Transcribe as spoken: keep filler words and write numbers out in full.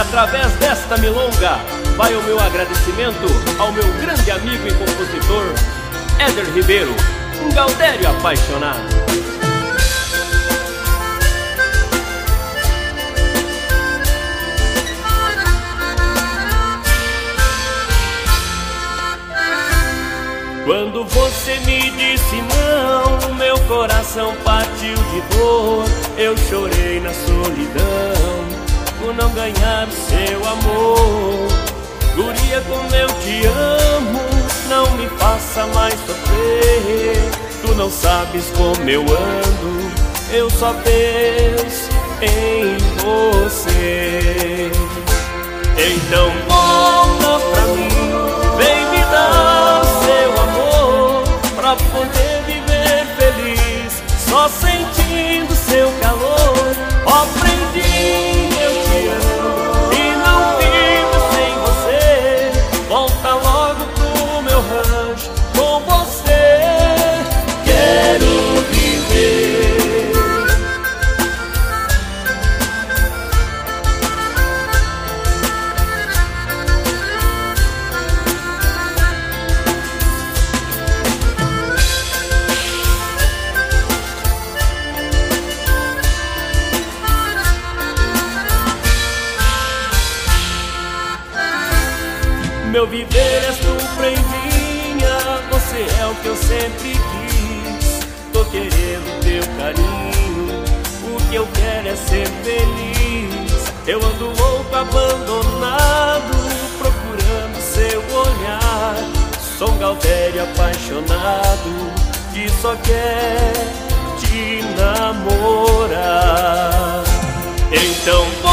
através desta milonga vai o meu agradecimento ao meu grande amigo e compositor Éder Ribeiro, um gaudério apaixonado. Quando você me disse não, meu coração partiu de dor. Eu chorei na solidão por não ganhar o seu amor. Guria, como eu te amo, não me faça mais sofrer. Tu não sabes como eu ando, eu só penso em você. Então volta pra mim, vem me dar seu amor, pra poder viver feliz, só sentindo seu calor. Ó, aprendi, eu te amo e não vivo sem você. Volta logo pro meu rancho, com você quero viver. Meu viver és tu, prendinha, você é o que eu sempre quis. Tô querendo teu carinho, o que eu quero é ser feliz. Eu ando louco, abandonado, procurando seu olhar. Sou um gaudério apaixonado que só quer te namorar. Então